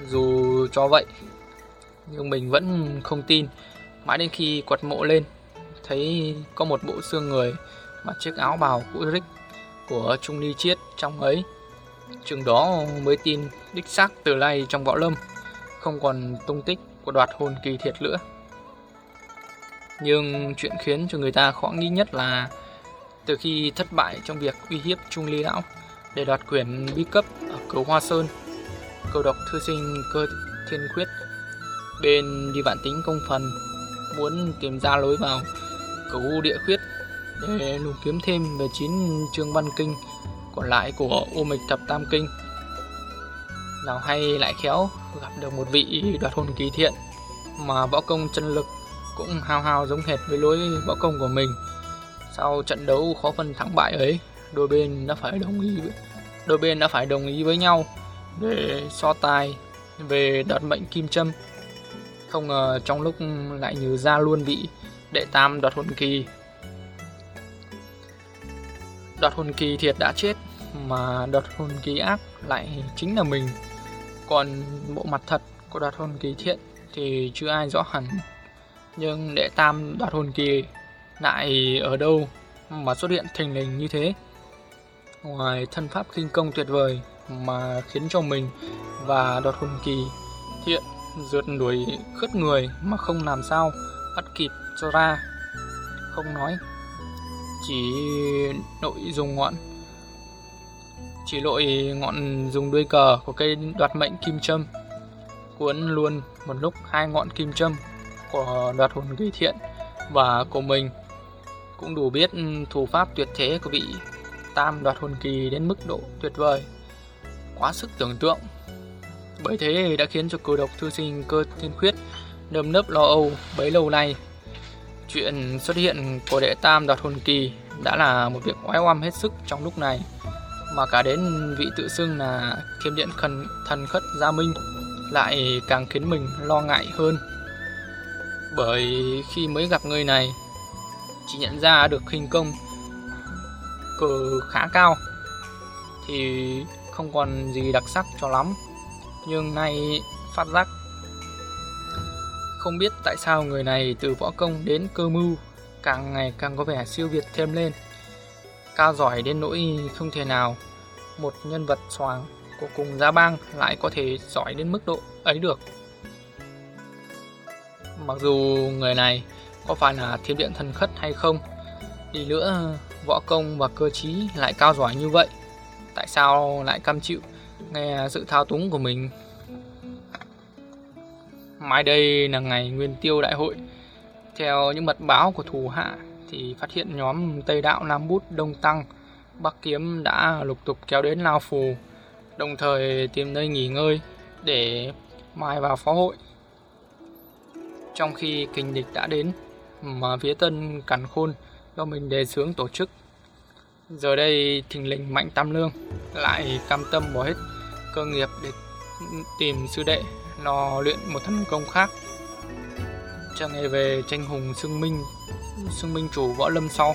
Dù cho vậy, nhưng mình vẫn không tin. Mãi đến khi quật mộ lên, thấy có một bộ xương người mặc chiếc áo bào cũ rích của Trung Ly Chiết trong ấy, chừng đó mới tin đích xác từ nay trong võ lâm không còn tung tích của đoạt hồn kỳ thiệt nữa. Nhưng chuyện khiến cho người ta khó nghĩ nhất là từ khi thất bại trong việc uy hiếp Trung Ly lão để đoạt quyền bí cấp ở Cửu Hoa Sơn, Cửu độc thư sinh Cơ Thiên Khuyết bên đi Vạn Tính Công Phần muốn tìm ra lối vào Cửu Địa Khuyết để lùng kiếm thêm về chín chương văn kinh còn lại của U Mịch Thập Tam Kinh. Nào hay lại khéo gặp được một vị đoạt hồn kỳ thiện mà võ công chân lực cũng hao hao giống hệt với lối võ công của mình. Sau trận đấu khó phân thắng bại ấy, đôi bên đã phải đồng ý đôi bên đã phải đồng ý với nhau để so tài về đoạt mệnh kim châm. Không ngờ trong lúc lại nhử ra luôn vị đệ tam đoạt hồn kỳ. Đoạt hồn kỳ thiệt đã chết, mà đoạt hồn kỳ ác lại chính là mình. Còn bộ mặt thật của đoạt hồn kỳ thiện thì chưa ai rõ hẳn. Nhưng đệ tam đoạt hồn kỳ lại ở đâu mà xuất hiện thình lình như thế? Ngoài thân pháp khinh công tuyệt vời mà khiến cho mình và đoạt hồn kỳ thiện rượt đuổi khướt người mà không làm sao bắt kịp cho ra. Không nói, chỉ nội dùng ngọn Chỉ lội ngọn dùng đuôi cờ của cây đoạt mệnh kim châm cuốn luôn một lúc hai ngọn kim châm của đoạt hồn kỳ thiện và của mình, cũng đủ biết thủ pháp tuyệt thế của vị tam đoạt hồn kỳ đến mức độ tuyệt vời, quá sức tưởng tượng. Bởi thế đã khiến cho Cửu độc thư sinh Cơ Thiên Khuyết nơm nớp lo âu bấy lâu nay. Chuyện xuất hiện của đệ tam đoạt hồn kỳ đã là một việc oái oăm hết sức trong lúc này, mà cả đến vị tự xưng là Thiêm Điện Khẩn Thần Khất Gia Minh lại càng khiến mình lo ngại hơn. Bởi khi mới gặp người này, chỉ nhận ra được khinh công cờ khá cao thì không còn gì đặc sắc cho lắm. Nhưng nay phát giác không biết tại sao người này từ võ công đến cơ mưu càng ngày càng có vẻ siêu việt thêm lên, cao giỏi đến nỗi không thể nào một nhân vật xoàng của cùng gia bang lại có thể giỏi đến mức độ ấy được. Mặc dù người này có phải là Thiêm Điện Thần Khất hay không đi nữa, võ công và cơ trí lại cao giỏi như vậy, tại sao lại cam chịu nghe sự thao túng của mình? Mai đây là ngày Nguyên Tiêu Đại hội. Theo những mật báo của thủ hạ thì phát hiện nhóm Tây Đạo Nam Bút Đông Tăng, Bắc Kiếm đã lục tục kéo đến Lao Phù, đồng thời tìm nơi nghỉ ngơi để mai vào phó hội. Trong khi kình địch đã đến mà phía Tân Càn Khôn do mình đề xướng tổ chức, giờ đây thình lình Mạnh Tam Lương lại cam tâm bỏ hết cơ nghiệp để tìm sư đệ lo luyện một thần công khác, cho ngày về tranh hùng xưng minh xưng minh chủ võ lâm sau.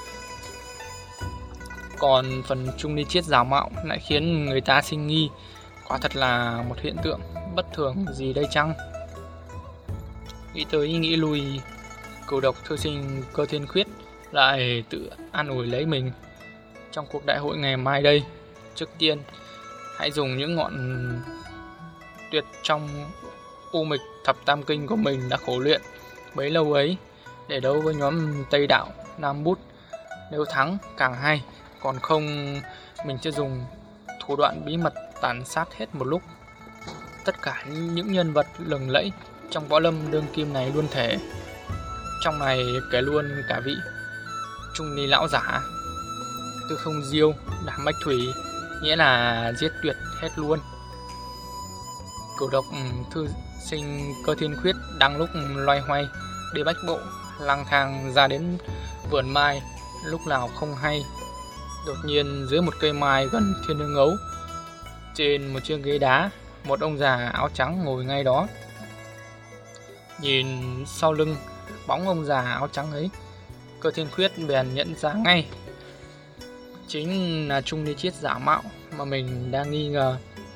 Còn phần Trung Ly Chiết giả mạo lại khiến người ta sinh nghi, quả thật là một hiện tượng bất thường gì đây chăng? Nghĩ tới nghĩ lui, Cửu độc thư sinh Cơ Thiên Khuyết lại tự an ủi lấy mình. Trong cuộc đại hội ngày mai đây, trước tiên hãy dùng những ngọn tuyệt trong U Mịch Thập Tam Kinh của mình đã khổ luyện bấy lâu ấy để đấu với nhóm Tây Đạo Nam Bút. Nếu thắng càng hay, còn không mình sẽ dùng thủ đoạn bí mật tàn sát hết một lúc tất cả những nhân vật lừng lẫy trong võ lâm đương kim này luôn thể. Trong này kể luôn cả vị Trung Ly lão giả, Tư Không Diêu, Đàm Bách Thủy, nghĩa là giết tuyệt hết luôn. Cửu độc thư sinh Cơ Thiên Khuyết đang lúc loay hoay đi bách bộ lang thang ra đến vườn mai lúc nào không hay. Đột nhiên dưới một cây mai gần Thiên Hương Ấu, trên một chiếc ghế đá, một ông già áo trắng ngồi ngay đó. Nhìn sau lưng bóng ông già áo trắng ấy, Cơ Thiên Khuyết bèn nhận ra ngay chính là Trung Ly Chiết giả mạo mà mình đang nghi ngờ.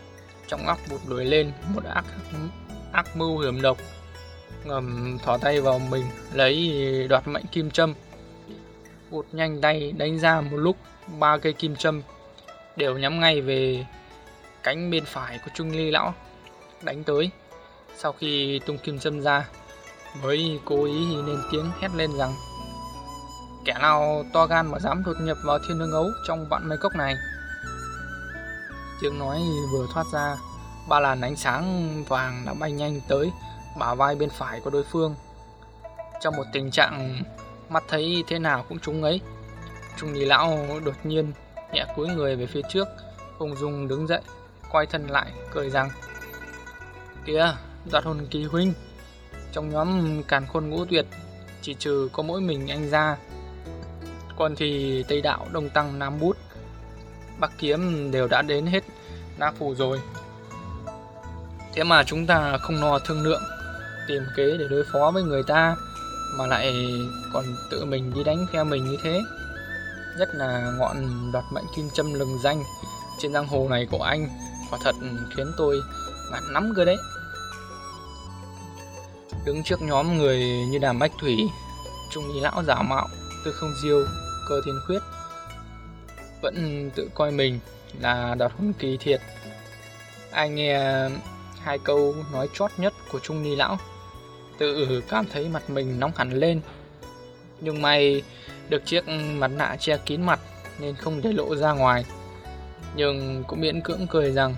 Trong óc vụt nổi lên một ác ác mưu hiểm độc, ngầm thò tay vào mình lấy đoạt mệnh kim châm. Vụt nhanh tay đánh ra một lúc ba cây kim châm đều nhắm ngay về cánh bên phải của Trung Ly lão đánh tới. Sau khi tung kim châm ra, mới cố ý lên tiếng hét lên rằng: kẻ nào to gan mà dám đột nhập vào Thiên Hương Ấu trong vạn mây cốc này. Tiếng nói vừa thoát ra, ba làn ánh sáng vàng đã bay nhanh tới bả vai bên phải của đối phương. Trong một tình trạng mắt thấy thế nào cũng trúng ấy, Trung Ly lão đột nhiên nhẹ cúi người về phía trước, ung dung đứng dậy, quay thân lại cười rằng: kìa, Đoạt Hồn Kỳ huynh, trong nhóm Càn Khôn Ngũ Tuyệt chỉ trừ có mỗi mình anh ra, còn thì Tây Đạo, Đông Tăng, Nam Bút, Bắc Kiếm đều đã đến hết Na Phủ rồi. Thế mà chúng ta không lo thương lượng tìm kế để đối phó với người ta, mà lại còn tự mình đi đánh phe mình như thế. Nhất là ngọn đoạt mệnh kim châm lừng danh trên giang hồ này của anh, quả thật khiến tôi ngán lắm cơ đấy. Đứng trước nhóm người như Đàm Bách Thủy, Trung Ly lão giả mạo, Tư Không Diêu, Cơ Thiên Khuyết vẫn tự coi mình là Đoạt Hồn Kỳ thiệt. Ai nghe hai câu nói chót nhất của Trung Ly lão, tự cảm thấy mặt mình nóng hẳn lên. Nhưng may được chiếc mặt nạ che kín mặt nên không để lộ ra ngoài, nhưng cũng miễn cưỡng cười rằng: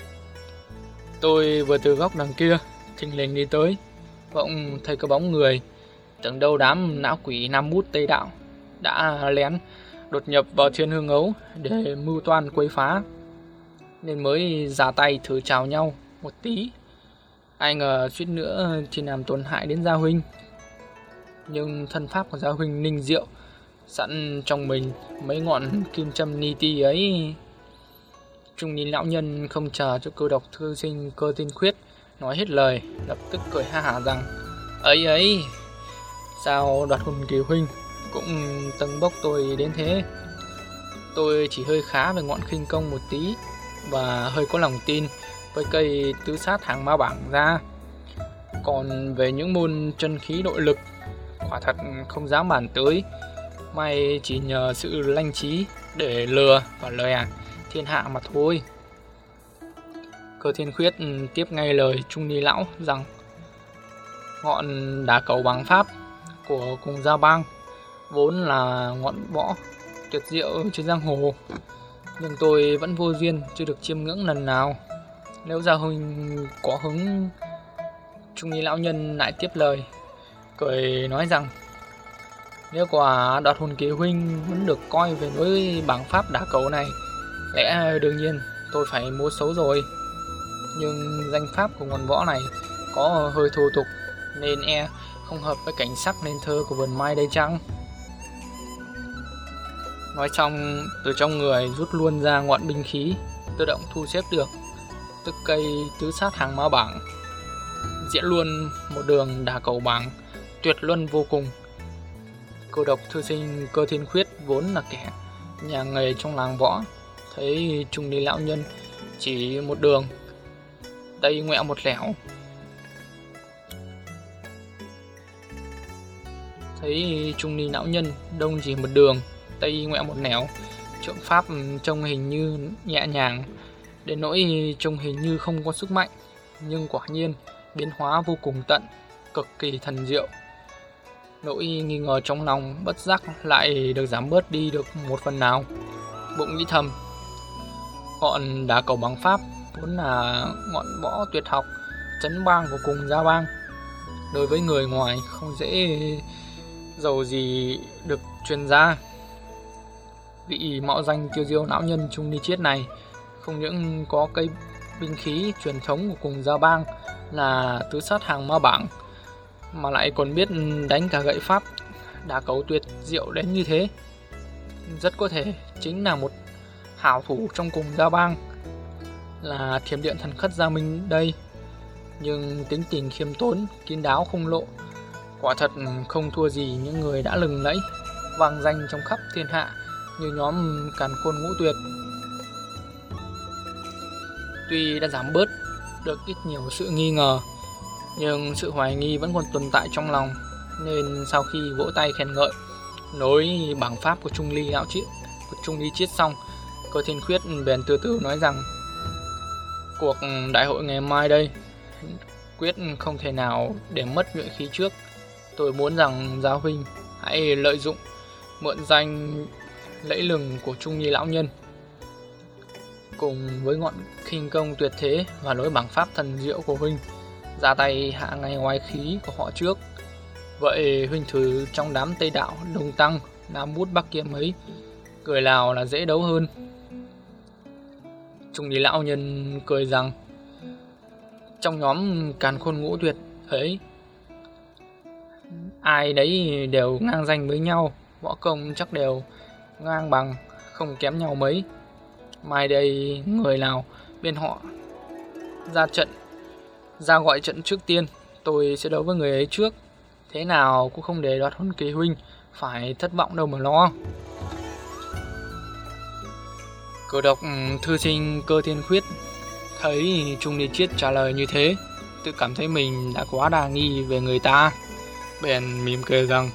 tôi vừa từ góc đằng kia thình lình đi tới, bỗng thấy có bóng người, tưởng đâu đám não quỷ Nam Bút Tây Đạo đã lén đột nhập vào Thiên Hương Ấu để mưu toan quấy phá, nên mới ra tay thử chào nhau một tí. Ai ngờ suýt nữa thì làm tổn hại đến Gia huynh. Nhưng thân pháp của Gia huynh ninh diệu, sẵn trong mình mấy ngọn kim châm ni ti ấy. Trung Ly lão nhân không chờ cho Cơ Độc thư sinh Cơ Thiên Khuyết nói hết lời, lập tức cười ha hả rằng: ấy ấy, sao Đoạt Hồn Kỳ huynh cũng tâng bốc tôi đến thế. Tôi chỉ hơi khá về ngọn khinh công một tí, và hơi có lòng tin với cây tứ sát hàng ma bảng ra. Còn về những môn chân khí nội lực, quả thật không dám bàn tới. May chỉ nhờ sự lanh trí để lừa và lòe thiên hạ mà thôi. Cơ Thiên Khuyết tiếp ngay lời Trung Ly lão rằng: ngọn đá cầu bằng pháp của cùng Gia Bang vốn là ngọn võ tuyệt diệu trên giang hồ, nhưng tôi vẫn vô duyên chưa được chiêm ngưỡng lần nào. Nếu Gia huynh có hứng. Trung Ly lão nhân lại tiếp lời, cười nói rằng: nếu quả Đoạt Hồn Kỳ huynh vẫn được coi về nối bảng pháp đá cầu này, lẽ đương nhiên tôi phải mua xấu rồi. Nhưng danh pháp của ngọn võ này có hơi thô tục, nên e không hợp với cảnh sắc nên thơ của vườn mai đây chăng? Nói xong, từ trong người rút luôn ra ngọn binh khí tự động thu xếp được, tức cây tứ sát hàng ma bảng, diễn luôn một đường đả cầu bảng tuyệt luân vô cùng. Cơ Độc thư sinh Cơ Thiên Khuyết vốn là kẻ nhà nghề trong làng võ, thấy Trung Ly lão nhân chỉ một đường tây ngoẹo một lẻo, thấy Trung Ly lão nhân đông chỉ một đường tây ngoẹo một nẻo, trượng pháp trông hình như nhẹ nhàng đến nỗi trông hình như không có sức mạnh, nhưng quả nhiên biến hóa vô cùng tận, cực kỳ thần diệu. Nỗi nghi ngờ trong lòng bất giác lại được giảm bớt đi được một phần nào. Bụng nghĩ thầm, ngọn đá cầu bằng pháp vốn là ngọn võ tuyệt học trấn bang của cùng Gia Bang, đối với người ngoài không dễ giàu gì được truyền ra. Vị mạo danh tiêu diêu lão nhân Trung Ly Chiết này không những có cây binh khí truyền thống của cùng Gia Bang là tứ sát hàng ma bảng, mà lại còn biết đánh cả gậy pháp đá cầu tuyệt diệu đến như thế. Rất có thể chính là một hảo thủ trong cùng Gia Bang, là Thiểm Điện Thần Khất Gia Minh đây. Nhưng tính tình khiêm tốn, kín đáo không lộ, quả thật không thua gì những người đã lừng lẫy vang danh trong khắp thiên hạ như nhóm Càn Khôn Ngũ Tuyệt. tuy đã giảm bớt được ít nhiều sự nghi ngờ, nhưng sự hoài nghi vẫn còn tồn tại trong lòng. Nên sau khi vỗ tay khen ngợi nối bảng pháp của Trung Ly Lão Triết của Trung Ly Triết xong, Cơ Thiên Khuyết bèn từ từ nói rằng: cuộc đại hội ngày mai đây, quyết không thể nào để mất nhuệ khí trước. Tôi muốn rằng giáo huynh hãy lợi dụng mượn danh lẫy lừng của Trung Nhi lão nhân, cùng với ngọn khinh công tuyệt thế và lối bảng pháp thần diệu của huynh, ra tay hạ ngay oai khí của họ trước. Vậy huynh thử trong đám Tây Đạo, Đồng Tăng, Nam Bút, Bắc Kiếm ấy, người nào là dễ đấu hơn? Trung Nhi lão nhân cười rằng: trong nhóm Càn Khôn Ngũ Tuyệt ấy, ai đấy đều ngang danh với nhau, võ công chắc đều ngang bằng, không kém nhau mấy. Mai đây người nào bên họ ra trận, ra gọi trận trước tiên, tôi sẽ đấu với người ấy trước. Thế nào cũng không để Đoạt Hồn Kỳ huynh phải thất vọng đâu mà lo. Cử độc thư sinh Cơ Thiên Khuyết thấy Trung Ly Triết trả lời như thế, tự cảm thấy mình đã quá đa nghi về người ta, bèn mỉm cười rằng: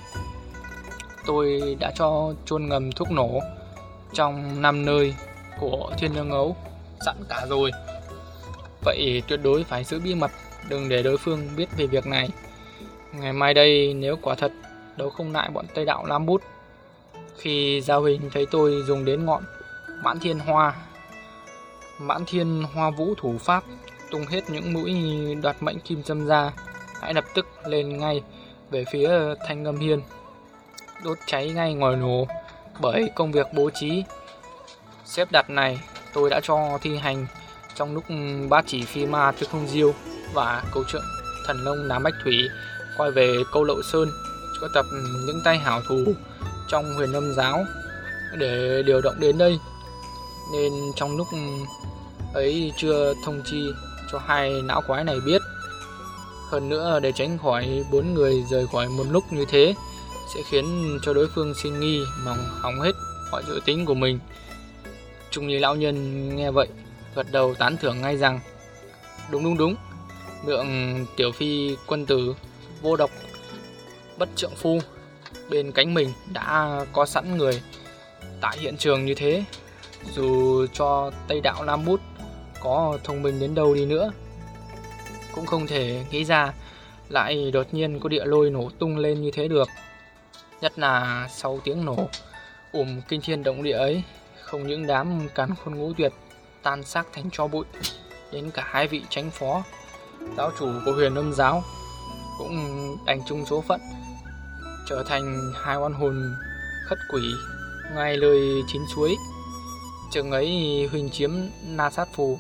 tôi đã cho chôn ngầm thuốc nổ trong năm nơi của Thiên Lương Ấu sẵn cả rồi. Vậy tuyệt đối phải giữ bí mật, đừng để đối phương biết về việc này. Ngày mai đây, nếu quả thật đấu không lại bọn Tây Đạo Lam Bút, khi giáo huynh thấy tôi dùng đến ngọn Mãn Thiên Hoa Mãn Thiên Hoa Vũ thủ pháp, tung hết những mũi đoạt mệnh kim châm ra, hãy lập tức lên ngay về phía Thanh Âm Hiên, đốt cháy ngay ngòi nổ. Bởi công việc bố trí xếp đặt này tôi đã cho thi hành trong lúc bát chỉ phi ma Tư Không Diêu và câu trượng thần nông Đám Bách Thủy quay về Câu Lậu Sơn, cho tập những tay hảo thủ trong Huyền Âm giáo để điều động đến đây, nên trong lúc ấy chưa thông chi cho hai não quái này biết. Hơn nữa, để tránh khỏi bốn người rời khỏi một lúc như thế sẽ khiến cho đối phương sinh nghi mà hỏng hết mọi dự tính của mình. Trung Nhi lão nhân nghe vậy gật đầu tán thưởng ngay rằng: đúng đúng đúng, lượng tiểu phi quân tử vô độc bất trượng phu bên cánh mình đã có sẵn người tại hiện trường như thế, dù cho Tây Đạo Lam Bút có thông minh đến đâu đi nữa cũng không thể nghĩ ra lại đột nhiên có địa lôi nổ tung lên như thế được. Nhất là sau tiếng nổ ùm kinh thiên động địa ấy, không những đám Càn Khôn Ngũ Tuyệt tan xác thành tro bụi, đến cả hai vị chánh phó giáo chủ của Huyền Âm giáo cũng đành chung số phận, trở thành hai oan hồn khất quỷ ngay lời chín suối. Chừng ấy huynh chiếm Na Sát Phù,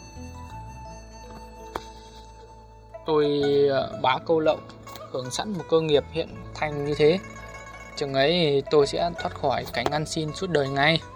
tôi bá Câu Lậu hưởng sẵn một cơ nghiệp hiện thành như thế, chừng ấy tôi sẽ thoát khỏi cảnh ăn xin suốt đời ngay.